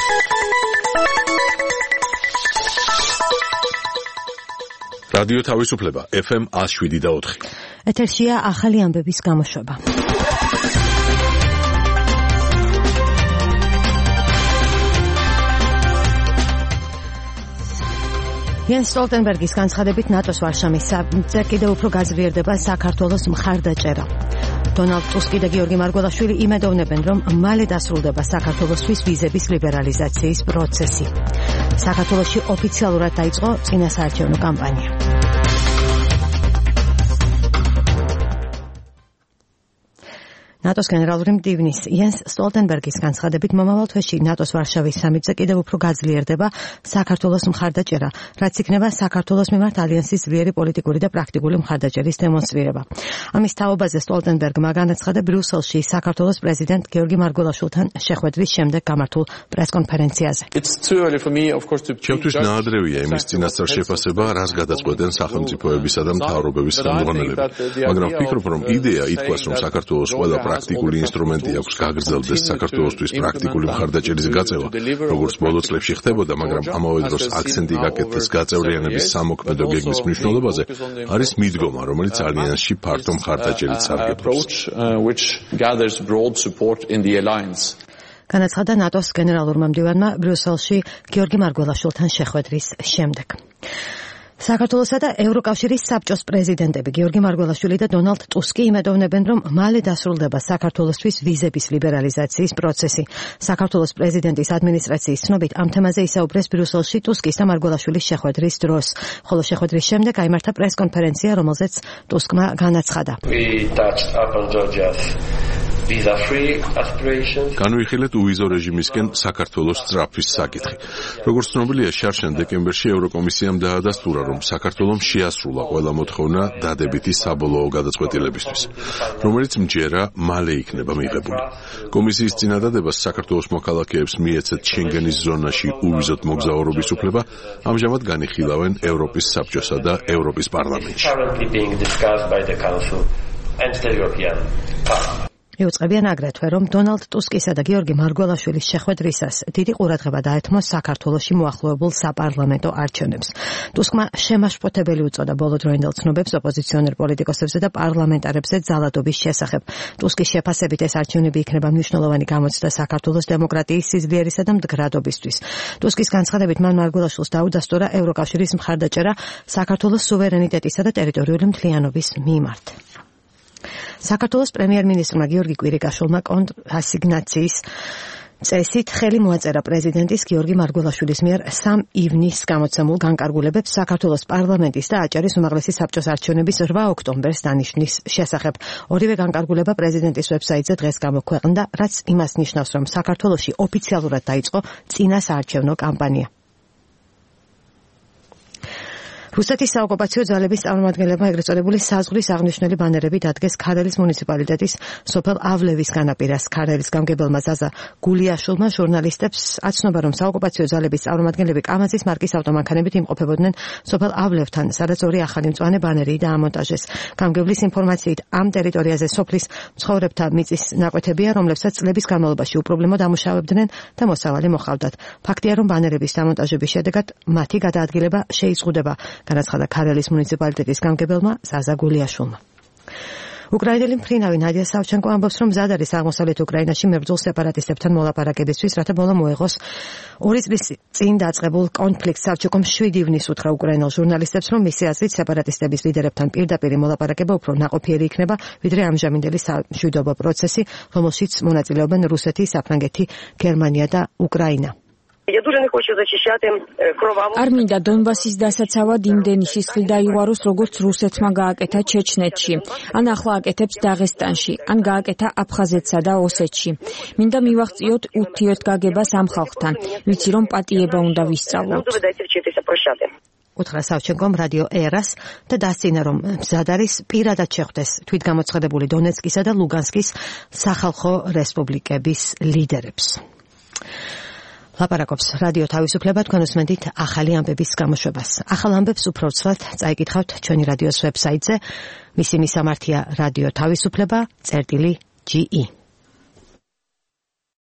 რადიო თავისუფლება FM 107.4. ეთერშია ახალი ამბების გამოშვება. Jens Stoltenbergis განცხადებით ნატოს ვარშავის სამიტზე კიდევ უფრო გაძლიერდება საქართველოს მხარდაჭერა. Donald Tusk და გიორგი მარგველაშვილი იმედოვნებენ, რომ მალე დასრულდება საქართველოსთვის ვიზების ლიბერალიზაციის პროცესი. საქართველოში ოფიციალურად დაიწყო წინასაარჩევნო კამპანია. ნატოს გენერალური მდივნის Jens Stoltenbergis განცხადებით მომავალ თვეში ნატოს ვარშავის სამიტზე კიდევ უფრო გაძლიერდება საქართველოს მხარდაჭერა, რაც იქნება საქართველოს მიმართ ალიანსის ძლიერი პოლიტიკური და პრაქტიკული მხარდაჭერის დემონსტრირება. ამის თაობაზე Stoltenbergმა განაცხადა ბრიუსელში საქართველოს პრეზიდენტ გიორგი მარგველაშვილთან შეხვედრის შემდეგ გამართულ პრესკონფერენციაზე. Ჩემთვის ნაადრევია იმის წინასწარ შეფასება, რას გადაწყვეტენ სახელმწიფოებისა და მთავრობების ხელმძღვანელები, მაგრამ ვფიქრობ, რომ იდეა ითქვას, რომ საქართველოს ყველა პრაქტიკული ინსტრუმენტი აქვს გაგრძელდეს საქართველოსთვის პრაქტიკული მხარდაჭერის გაწევა, როგორც ბოლო წლებში ხდებოდა, მაგრამ ამავე დროს აქცენტი გაკეთდეს გაწევრიანების სამოქმედო გეგმის მნიშვნელობაზე, არის მიდგომა, რომელიც ალიანსში ფართო მხარდაჭერით სარგებლობს. განაცხადა ნატოს გენერალურმა მდივანმა ბრიუსელში გიორგი მარგველაშვილთან შეხვედრის შემდეგ. საქართველოსა და ევროკავშირის საბჭოს პრეზიდენტები გიორგი მარგველაშვილი და დონალდ ტუსკი იმედოვნებენ, რომ მალე დასრულდება საქართველოსთვის ვიზების ლიბერალიზაციის პროცესი. საქართველოს პრეზიდენტის ადმინისტრაციის ცნობით ამ თემაზე ისაუბრეს ბრიუსელში ტუსკის და მარგველაშვილის შეხვედრის დროს, ხოლო შეხვედრის შემდეგ გაიმართა პრესკონფერენცია, რომელზეც ტუსკმა განაცხადა. განვიხილეთ უვიზო რეჟიმისკენ საქართველოს სწრაფვის საკითხი. როგორც ცნობილია, შარშან დეკემბერში ევროკომისიამ დაადასტურა, რომ საქართველომ შეასრულა ყველა მოთხოვნა დადებითი საბოლოო გადაწყვეტილებისთვის, რომელიც მჯერა მალე იქნება მიღებული. კომისიის წინადადებას საქართველოს მოქალაქეებს მიეცეთ შენგენის ზონაში უვიზოდ მოგზაურობის უფლება, ამჟამად განიხილავენ ევროპის საბჭოსა და ევროპის პარლამენტში. იუწყებიან აგრეთვე, რომ დონალდ ტუსკისა და გიორგი მარგველაშვილის შეხვედრისას დიდი ყურადღება დაეთმოს საქართველოში მოახლოებულ საპარლამენტო არჩევნებს. ტუსკმა შემაშფოთებელი უწოდა ბოლოდროინდელ ცნობებს ოპოზიციონერ პოლიტიკოსებზე და პარლამენტარებზე ძალადობის შესახებ. ტუსკის შეფასებით ეს არჩევნები იქნება მნიშვნელოვანი გამოცდა საქართველოს დემოკრატიის სიძლიერისა და მდგრადობისთვის. ტუსკის განცხადებით მან მარგველაშვილს დაუდასტურა ევროკავშირის მხარდაჭერა საქართველოს სუვერენიტეტისა და ტერიტორიული მთლიანობის მიმართ. საქართველოს პრემიერ-მინისტრმა გიორგი კვირიკაშვილმა კონტრასიგნაციის წესით ხელი მოაწერა პრეზიდენტის გიორგი მარგველაშვილის მიერ 3 ივნისს გამოცემულ განკარგულებებს საქართველოს პარლამენტის და აჭარის უმაღლესი საბჭოს არჩევნების 8 ოქტომბერს დანიშნვის შესახებ. ორივე განკარგულება პრეზიდენტის ვებსაიტზე დღეს გამოქვეყნდა, რაც იმას ნიშნავს, რომ საქართველოში ოფიციალურად დაიწყო წინასაარჩევნო კამპანია. რუსეთის საოკუპაციო ძალების წარმომადგენლებმა ეგრეთ წოდებული საზღვრის აღნიშნული ბანერები დადგეს ქარელის მუნიციპალიტეტის სოფელავლევის განაპირას. ქარელის გამგებელმა ზაზა გულიაშვილმა ჟურნალისტებს აცნობა, რომ საოკუპაციო ძალების წარმომადგენლები კამაზის მარკის ავტომანქანებით იმყოფებოდნენ სოფელავლევთან, სადაც ორი ახალი მწვანე ბანერი დაამონტაჟეს. გამგებლის ინფორმაციით ამ ტერიტორიაზე სოფლის მცხოვრებთა მიწის ნაკვეთებია, რომლებსაც წლების განმავლობაში უპრობლემოდ ამუშავებდნენ და მოსავალი მოჰყავდათ. ფაქტია, რომ ბანერების დამონტაჟების შედეგად მათი გადაადგილება შეიზღუდება. განაცხადა ქარელის მუნიციპალიტეტის გამგებელმა ზაზა გულიაშვილმა. უკრაინელი მფრინავი ნადია სავჩენკო ამბობს, რომ მზად არის აღმოსავლეთ უკრაინაში მებრძოლ სეპარატისტებთან მოლაპარაკებისთვის, რათა ბოლო მოეღოს 2 წლის წინ დაწყებულ კონფლიქტს. სავჩენკომ 7 ივნისს უთხრა უკრაინელ ჟურნალისტებს, რომ მისი აზრით სეპარატისტების ლიდერებთან პირდაპირი მოლაპარაკება უფრო ნაყოფიერი იქნება, ვიდრე ამჟამინდელი სამშვიდობო პროცესი, რომელშიც მონაწილეობენ რუსეთი, საფრანგეთი, გერმანია და უკრაინა. არ მინდა დონბასის დასაცავად იმდენი სისხლი დაიღვაროს, როგორც რუსეთმა გააკეთა ჩეჩნეთში, ან ახლა აკეთებს დაღესტანში, ან გააკეთა აფხაზეთსა და ოსეთში. მინდა მივაღწიოთ ურთიერთგაგებას ამ ხალხთან, ვიცი რომ პატიება უნდა ვისწავლოთ. უთხრა სავჩენკომ რადიო ერას და დასცინა, რომ მზად არის პირადად შეხვდეს თვითგამოცხადებული დონეცკისა და ლუგანსკის სახალხო რესპუბლიკების ლიდერებს. ლაპარაკობს რადიო თავისუფლება, თქვენ უსმენთ ახალი ამბების გამოშვებას. ახალ ამბებს უფრო ცვლად წაიკითხავთ ჩვენი რადიოს ვებსაიტზე. მისი მისამართია რადიო თავისუფლება წერტილი GE.